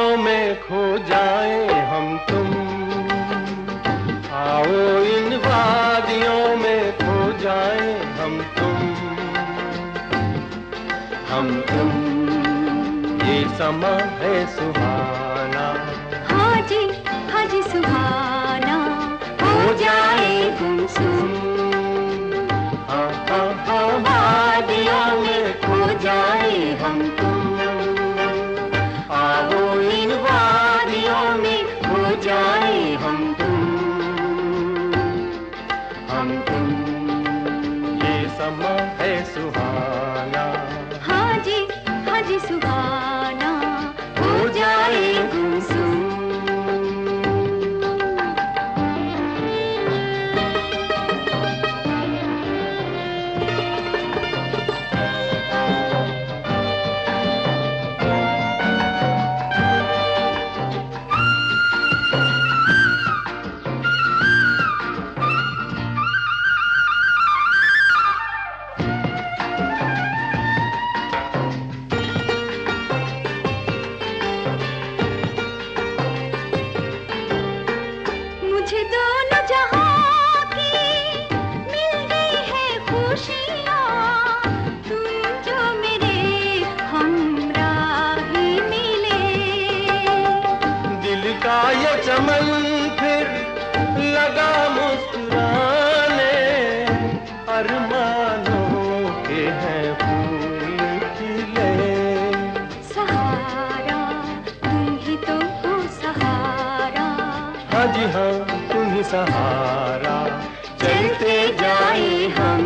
वादियों में खो जाएं हम तुम। आओ इन वादियों में खो जाएं हम तुम। ये समा है सुहाना। हाँ जी सुहाना, हो जाए गुमसुम। हाँ हाँ हाँ, वादियों में खो जाए हम तुम। आओ इन वादियों में खो जाए हम तुम। ये समा है सुहाना। हाँ जी सुहाना, हो जाए गुमसुम। मुझे दोनों जहां की मिल गई है खुशियाँ। तुम जो मेरे हमराही मिले। दिल का ये चमन फिर लगा मुस्कुराने। अरमानों के हैं फूल खिले। सहारा तुम ही तो हो सहारा। हाँ जी हाँ, तुम ही सहारा। चलते जाए हम।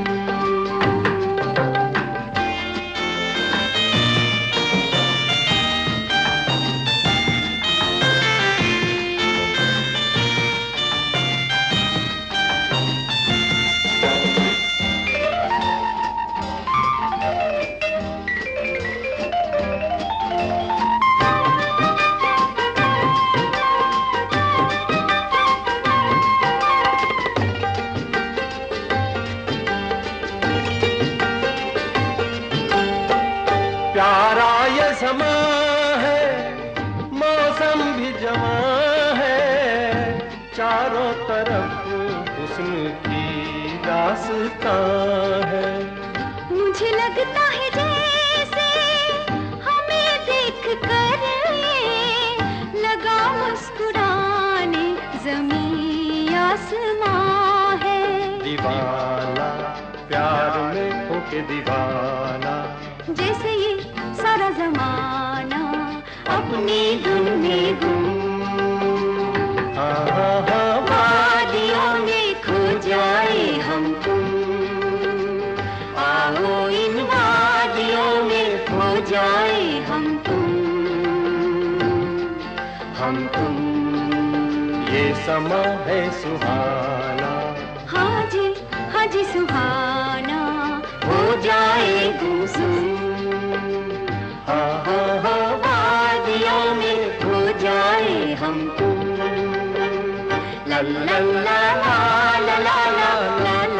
प्यारा ये समा है, मौसम भी जवां है। चारों तरफ हुस्न की दास्तां है। मुझे लगता है जैसे हमें देख कर लगा मुस्कुराने ज़मीं आसमां है। दीवाना प्यार में होके दीवाना। जैसे ये सारा जमाना अपनी धुन में गुम। हाँ हाँ हाँ, वादियों में खो जाए हम तुम। आओ इन वादियों में खो जाए हम तुम। ये समा है सुहाना। हाँ जी सुहाना, हो जाए गुमसुम। हाँ हाँ हाँ, वादियों में खो जाए हम तुम। ला ला ला ला ला ला ला ला।